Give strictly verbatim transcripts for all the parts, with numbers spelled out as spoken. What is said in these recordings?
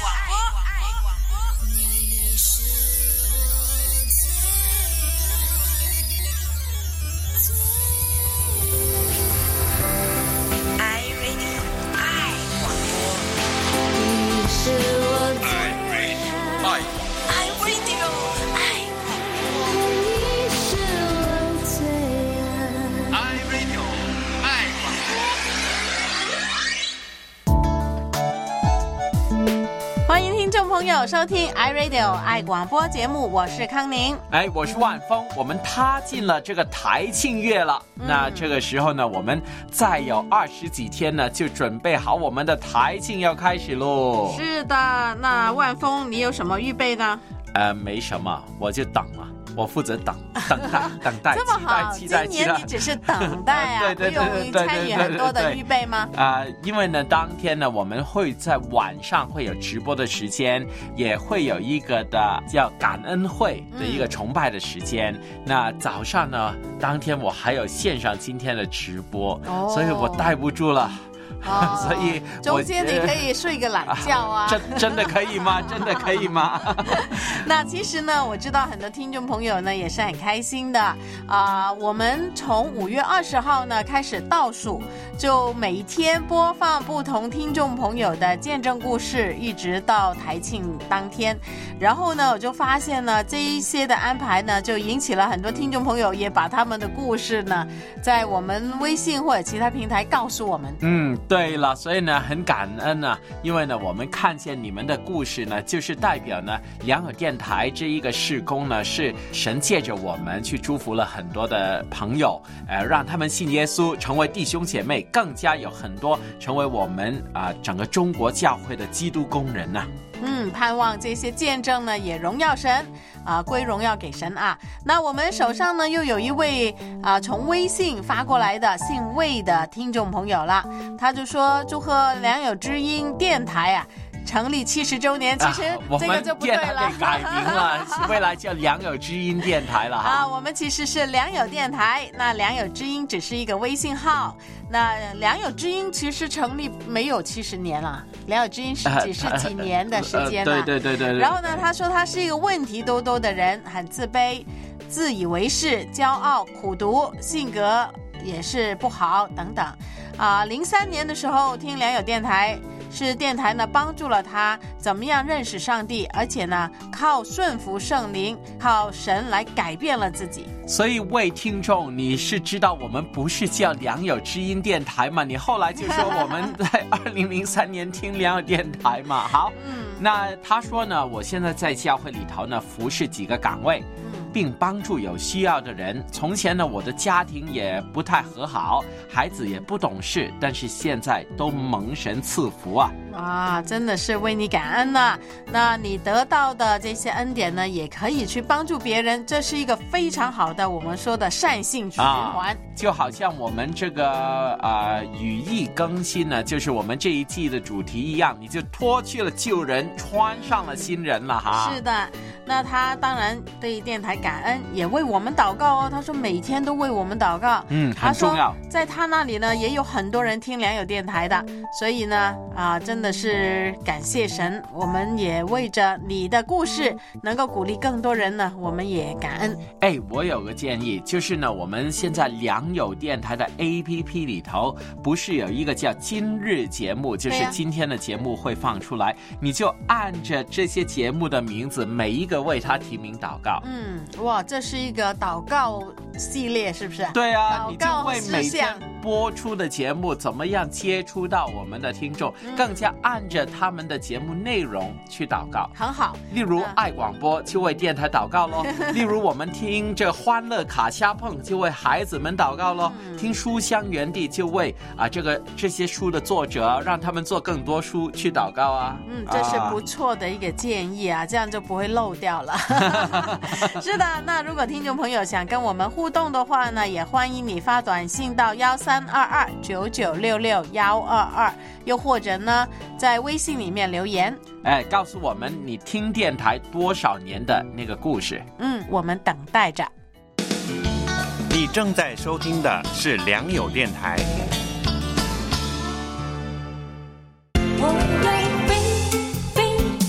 朋友收听 iRadio 爱广播节目，我是康宁。 哎，我是万峰。我们踏进了这个台庆月了、嗯、那这个时候呢，我们再有二十几天呢，就准备好我们的台庆要开始咯。 是的，那万峰你有什么预备呢？ 呃，没什么，我就等了。我负责等等待等待， 这么好， 期待今年你只是等待啊， 对对对对对对对对对， 不用参与很多的预备吗？ 啊、呃，因为呢，当天呢，我们会在晚上会有直播的时间，也会有一个的叫感恩会的一个崇拜的时间。嗯、那早上呢，当天我还有线上今天的直播，哦、所以我待不住了。 哦、 所以中间你可以睡个懒觉啊， 真真的可以吗？真的可以吗？ 那其实呢，我知道很多听众朋友呢也是很开心的啊、呃。我们从五月二十号呢开始倒数，就每一天播放不同听众朋友的见证故事，一直到台庆当天。然后呢，我就发现呢，这一些的安排呢，就引起了很多听众朋友也把他们的故事呢，在我们微信或者其他平台告诉我们。 嗯。对了，所以呢很感恩啊，因为呢我们看见你们的故事呢，就是代表呢良友电台这一个事工呢，是神借着我们去祝福了很多的朋友，呃，让他们信耶稣，成为弟兄姐妹，更加有很多成为我们啊、呃、整个中国教会的基督工人呐、啊。 嗯，盼望这些见证呢也荣耀神啊、呃，归荣耀给神啊。那我们手上呢又有一位啊、呃、从微信发过来的姓魏的听众朋友了，他就说祝贺良友之音电台啊成立七十周年。其实这个就不对了， 啊、我们电台给改名了，未来叫良友之音电台了哈。 啊，我们其实是良友电台，那良友之音只是一个微信号。那良友之音其实成立没有七十年了，良友之音是几十几年的时间了、 呃呃呃。对对对 对, 对。 然后呢，他说他是一个问题多多的人，很自卑、自以为是、骄傲、苦读，性格也是不好等等。啊，零三年的时候听良友电台。是电台呢帮助了他怎么样认识上帝，而且呢靠顺服圣灵，靠神来改变了自己。 所以位听众，你是知道我们不是叫良友之音电台吗？你后来就说我们在二零零三年听良友电台嘛。好，嗯，那他说呢，我现在在教会里头呢服侍几个岗位，并帮助有需要的人。从前呢，我的家庭也不太和好，孩子也不懂事，但是现在都蒙神赐福啊！ 哇，真的是为你感恩呢。那你得到的这些恩典呢，也可以去帮助别人，这是一个非常好的我们说的善性循环。啊、 就好像我们这个呃语义更新呢，就是我们这一季的主题一样，你就脱去了旧人，穿上了新人了哈。 是的，那他当然对电台感恩，也为我们祷告哦。他说每天都为我们祷告， 嗯，很重要。 在他那里呢，也有很多人听良友电台的，所以呢，啊，真的是感谢神。我们也为着你的故事能够鼓励更多人呢，我们也感恩。 哎，我有个建议，就是呢，我们现在良友电台的 A P P 里头，不是有一个叫今日节目，就是今天的节目会放出来，你就按着这些节目的名字，每一个为他提名祷告。 嗯，哇，这是一个祷告系列，是不是？ 对啊，你就为每天播出的节目怎么样接触到我们的听众，嗯、更加按着他们的节目内容去祷告， 很好。 例如爱广播就为电台祷告咯例如我们听这欢乐卡瞎碰就为孩子们祷告咯、嗯、听书香园地就为啊这个这些书的作者让他们做更多书去祷告啊。 嗯，这是不错的一个建议啊，啊这样就不会漏掉了是的，那如果听众朋友想跟我们互动的话呢，也欢迎你发短信到幺三二二九九六六幺二二，又或者呢在微信里面留言， 哎，告诉我们你听电台多少年的那个故事。 嗯，我们等待着。 你正在收听的是良友电台。 我要飞飞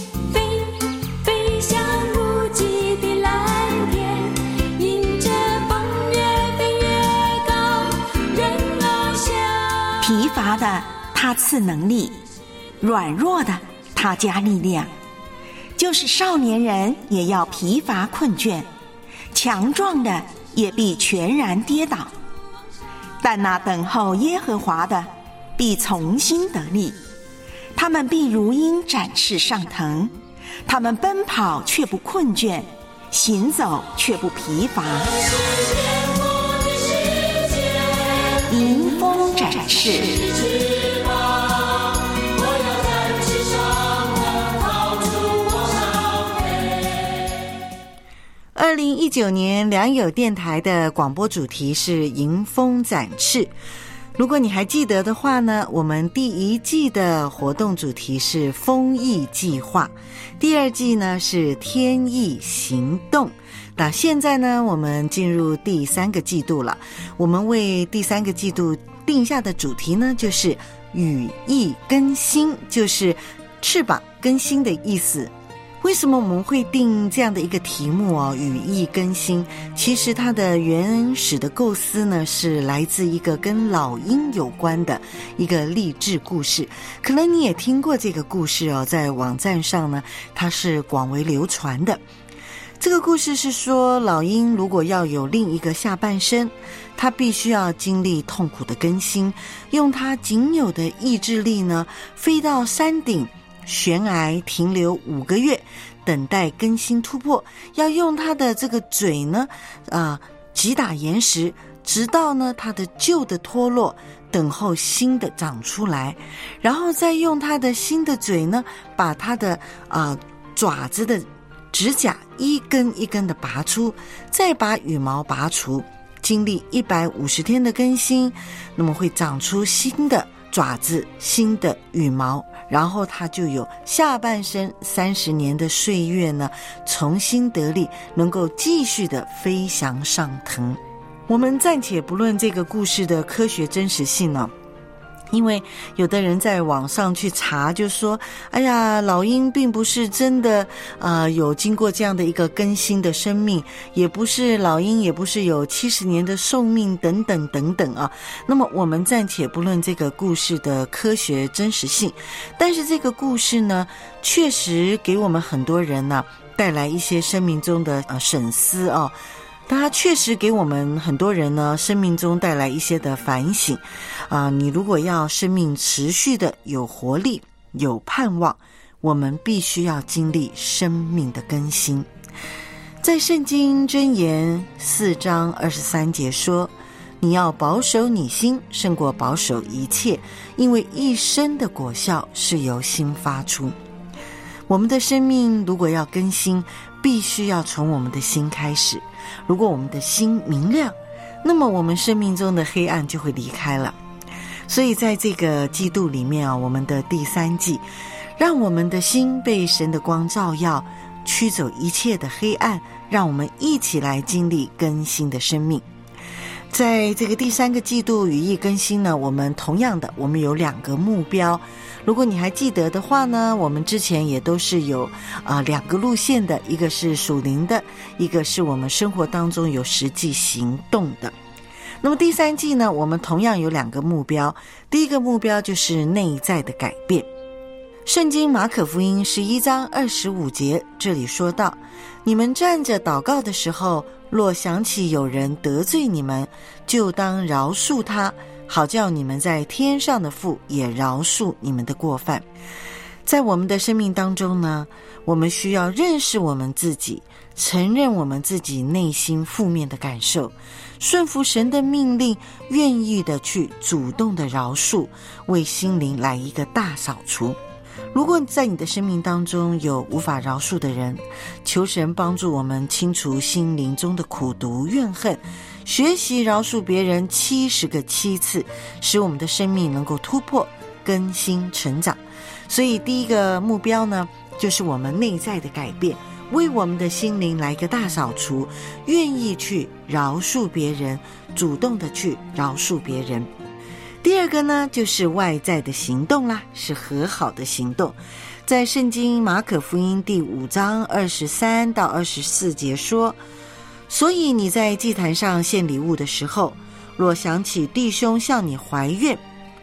他赐能力，软弱的他加力量。就是少年人也要疲乏困倦，强壮的也必全然跌倒。但那等候耶和华的必重新得力，他们必如鹰展翅上腾，他们奔跑却不困倦，行走却不疲乏。迎风展翅。 二零一九年良友电台的广播主题是迎风展翅。如果你还记得的话呢，我们第一季的活动主题是风翼计划，第二季呢是天翼行动。那现在呢，我们进入第三个季度了。我们为第三个季度定下的主题呢，就是羽翼更新，就是翅膀更新的意思。为什么我们会定这样的一个题目哦？羽翼更新，其实它的原始的构思呢，是来自一个跟老鹰有关的一个励志故事。可能你也听过这个故事哦，在网站上呢，它是广为流传的。这个故事是说，老鹰如果要有另一个下半身，它必须要经历痛苦的更新，用它仅有的意志力呢，飞到山顶悬崖停留五个月，等待更新突破，要用它的这个嘴呢，啊、呃，击打岩石，直到呢它的旧的脱落，等候新的长出来，然后再用它的新的嘴呢，把它的啊、呃、爪子的指甲一根一根的拔出，再把羽毛拔除，经历一百五十天的更新，那么会长出新的爪子、新的羽毛，然后它就有下半身三十年的岁月呢，重新得力，能够继续的飞翔上腾。我们暂且不论这个故事的科学真实性呢、哦，因为有的人在网上去查，就说哎呀，老鹰并不是真的呃有经过这样的一个更新的生命，也不是老鹰也不是有七十年的寿命等等等等啊。那么我们暂且不论这个故事的科学真实性，但是这个故事呢，确实给我们很多人呢、啊、带来一些生命中的呃省思啊。它确实给我们很多人呢生命中带来一些的反省啊、呃！你如果要生命持续的有活力、有盼望，我们必须要经历生命的更新。在圣经箴言四章二十三节说：“你要保守你心，胜过保守一切，因为一生的果效是由心发出。”我们的生命如果要更新，必须要从我们的心开始。如果我们的心明亮，那么我们生命中的黑暗就会离开了。所以在这个季度里面啊，我们的第三季，让我们的心被神的光照耀，驱走一切的黑暗，让我们一起来经历更新的生命。在这个第三个季度羽翼更新呢，我们同样的，我们有两个目标。如果你还记得的话呢，我们之前也都是有啊、呃、两个路线的，一个是属灵的，一个是我们生活当中有实际行动的。那么第三季呢，我们同样有两个目标，第一个目标就是内在的改变。圣经马可福音十一章二十五节这里说到：你们站着祷告的时候，若想起有人得罪你们，就当饶恕他，好叫你们在天上的父也饶恕你们的过犯。在我们的生命当中呢，我们需要认识我们自己，承认我们自己内心负面的感受，顺服神的命令，愿意的去主动的饶恕，为心灵来一个大扫除。如果在你的生命当中有无法饶恕的人，求神帮助我们清除心灵中的苦毒怨恨，学习饶恕别人七十个七次，使我们的生命能够突破、更新、成长。所以第一个目标呢，就是我们内在的改变，为我们的心灵来一个大扫除，愿意去饶恕别人，主动的去饶恕别人。第二个呢，就是外在的行动啦，是和好的行动。在圣经马可福音第五章二十三到二十四节说：所以你在祭坛上献礼物的时候，若想起弟兄向你怀怨，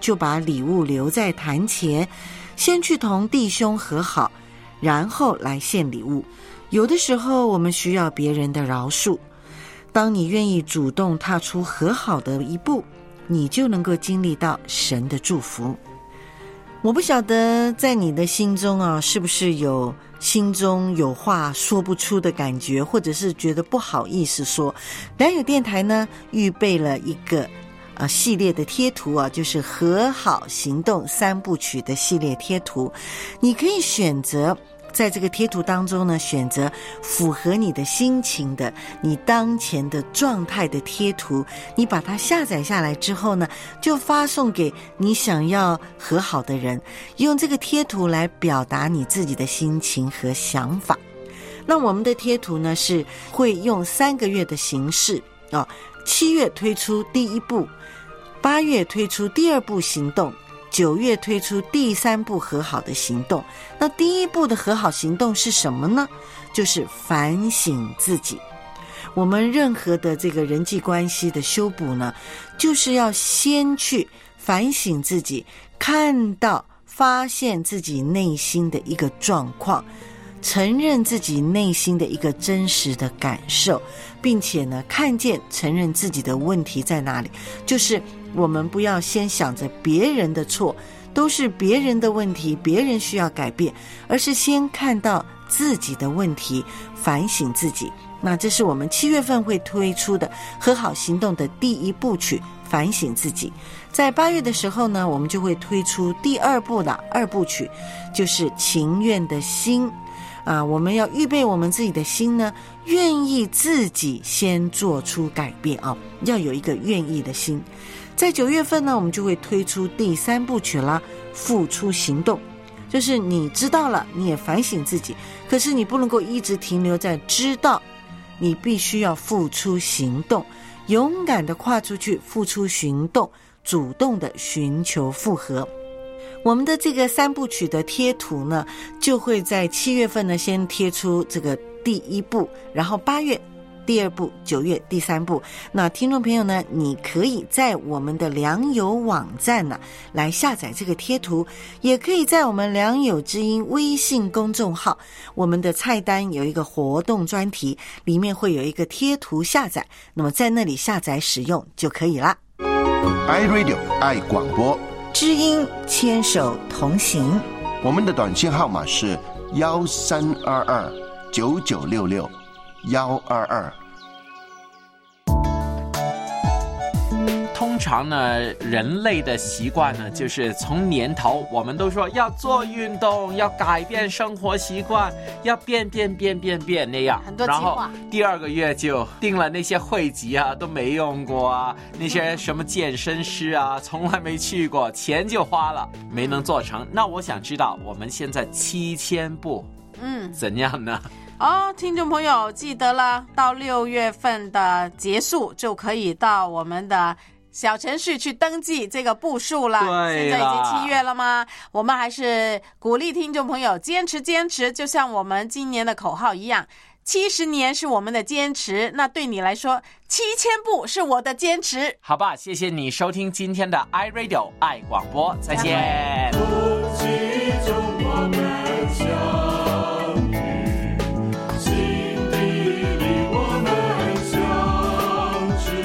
就把礼物留在坛前，先去同弟兄和好，然后来献礼物。有的时候我们需要别人的饶恕，当你愿意主动踏出和好的一步，你就能够经历到神的祝福。我不晓得在你的心中啊，是不是有心中有话说不出的感觉，或者是觉得不好意思说。良友电台呢预备了一个呃系列的贴图啊，就是和好行动三部曲的系列贴图。你可以选择在这个贴图当中呢，选择符合你的心情的，你当前的状态的贴图，你把它下载下来之后呢，就发送给你想要和好的人，用这个贴图来表达你自己的心情和想法。那我们的贴图呢，是会用三个月的形式啊，七月推出第一步，八月推出第二步行动，九月推出第三步和好的行动。那第一步的和好行动是什么呢？就是反省自己。我们任何的这个人际关系的修补呢，就是要先去反省自己，看到发现自己内心的一个状况，承认自己内心的一个真实的感受，并且呢，看见承认自己的问题在哪里。就是我们不要先想着别人的错，都是别人的问题，别人需要改变，而是先看到自己的问题，反省自己。那这是我们七月份会推出的和好行动的第一部曲，反省自己。在八月的时候呢，我们就会推出第二部的二部曲，就是情愿的心啊，我们要预备我们自己的心呢，愿意自己先做出改变啊，要有一个愿意的心。在九月份呢，我们就会推出第三部曲啦，付出行动。就是你知道了，你也反省自己，可是你不能够一直停留在知道，你必须要付出行动，勇敢的跨出去，付出行动，主动的寻求复合。我们的这个三部曲的贴图呢，就会在七月份呢先贴出这个第一步，然后八月第二步，九月第三步。那听众朋友呢，你可以在我们的良友网站呢来下载这个贴图，也可以在我们良友之音微信公众号，我们的菜单有一个活动专题，里面会有一个贴图下载，那么在那里下载使用就可以啦。 iRadio 爱广播， 知音牵手同行， 我们的短信号码是幺三二二九九六六幺二二。 通常呢，人类的习惯呢，就是从年头我们都说要做运动，要改变生活习惯，要变变变变变那样， 很多计划。 然后第二个月就定了那些会籍啊，都没用过啊，那些什么健身师啊，从来没去过，钱就花了，没能做成。那我想知道，我们现在七千步，嗯，怎样呢？ 哦，听众朋友记得了，到六月份的结束就可以到我们的小程序去登记这个步数了。 对， 现在已经七月了吗？我们还是鼓励听众朋友坚持坚持，就像我们今年的口号一样，七十年是我们的坚持，那对你来说七千步是我的坚持。 好吧，谢谢你收听今天的 iRadio 爱广播，再见。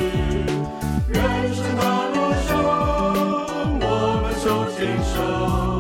手牵手。